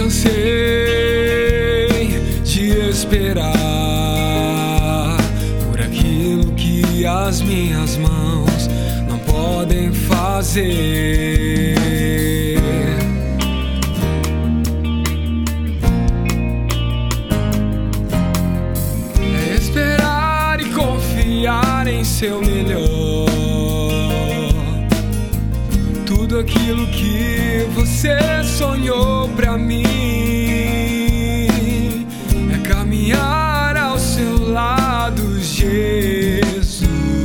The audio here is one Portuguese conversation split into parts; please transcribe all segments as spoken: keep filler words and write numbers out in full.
cansei de esperar por aquilo que as minhas mãos não podem fazer. É esperar e confiar em seu melhor. Tudo aquilo que você sonhou pra mim é caminhar ao seu lado, Jesus.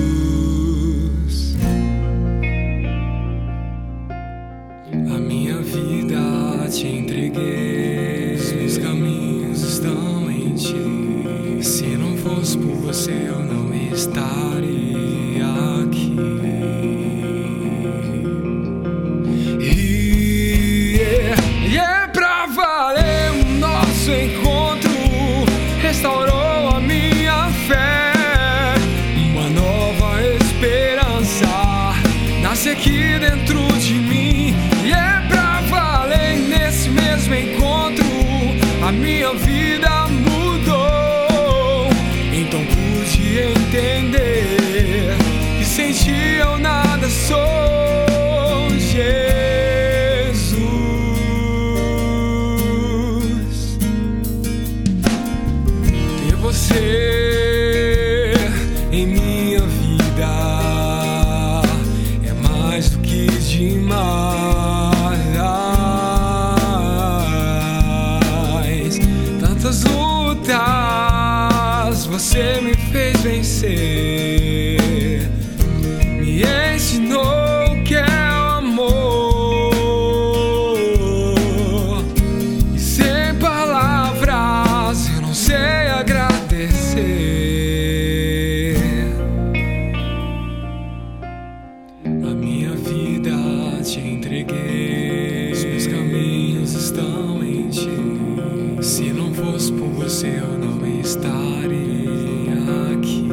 A minha vida te entreguei, os meus caminhos estão em ti. Se não fosse por você eu não estaria aqui. Restaurou a minha fé, uma nova esperança nasce aqui dentro de mim. E é pra valer, nesse mesmo encontro a minha vida mudou. Então pude entender que sem ti eu nada sou, Jesus. Você em minha vida é mais do que demais. Tantas lutas você me fez vencer, me ensinou que é o amor. E sem palavras eu não sei a minha vida te entreguei, os meus caminhos estão em ti. Se não fosse por você eu não estaria aqui.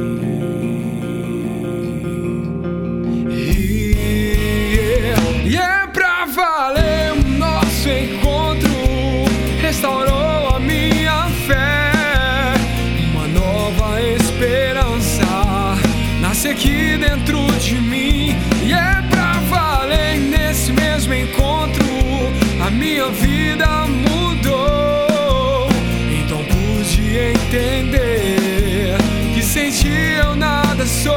E, e é pra valer o nosso encontro, restaurou a minha fé, uma nova esperança nasce aqui dentro de mim. E é pra valer, nesse mesmo encontro a minha vida mudou. Então pude entender que sem ti eu nada sou.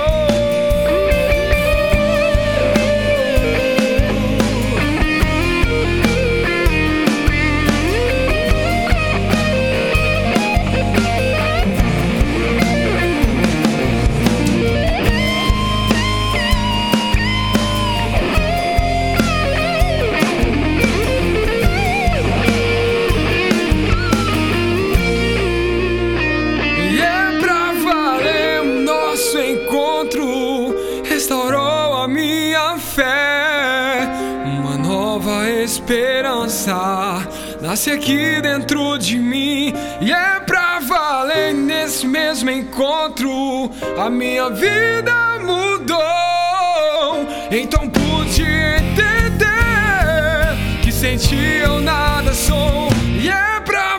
Restaurou a minha fé, uma nova esperança nasce aqui dentro de mim. E é pra valer, nesse mesmo encontro a minha vida mudou. Então pude entender que sem ti eu nada sou. E é pra